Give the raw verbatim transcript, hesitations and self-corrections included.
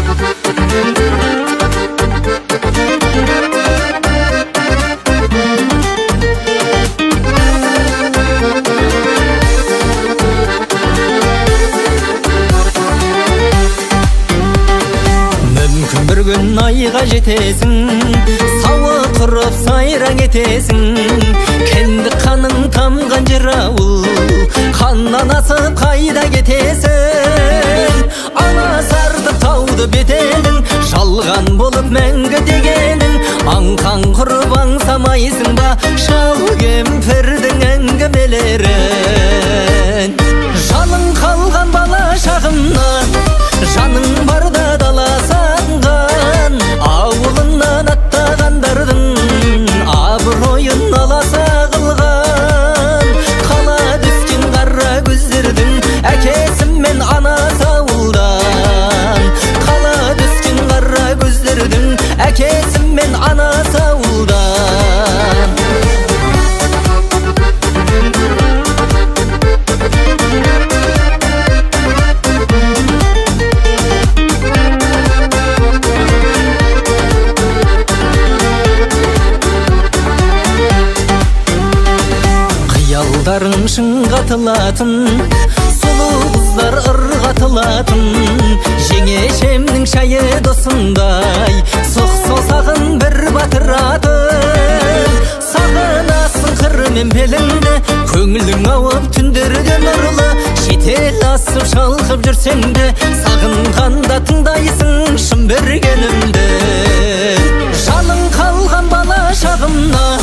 Bir gün ayga жетесің, сауы тұрып сайраң етесің. Kendi қаның тамған жер ауыл, қаннан асып қайда кетесің? Ана сарды тауды бетедің, жалған болып мәңгі дегенің. Аңқан құрып аңсамайсың ба шал кемпірдің әңгімелерін? Жаның қалған бала шағымнан, жаның барда дала сағынған. Ауылынан аттағандардың абыройын аласа қылған. Қала түскен қара көздердің әкесі мен анасы ауылдан. Қала түскен қара көздердің әкесі мен анасы ауылдан. Қиялдарың шыңға тылатын, сұлу қыздар ырғатылатын. Жеңешемнің шайы досындай, соқ саусағын бір батыратын. Сағынасың қыры мен беліңді, көңілің ауып түндерде нұрлы. Шетел асып шалқып жүрсең де, сағынғанда тыңдайсың шын бергенімді. Жаның қалған бала шағымнан,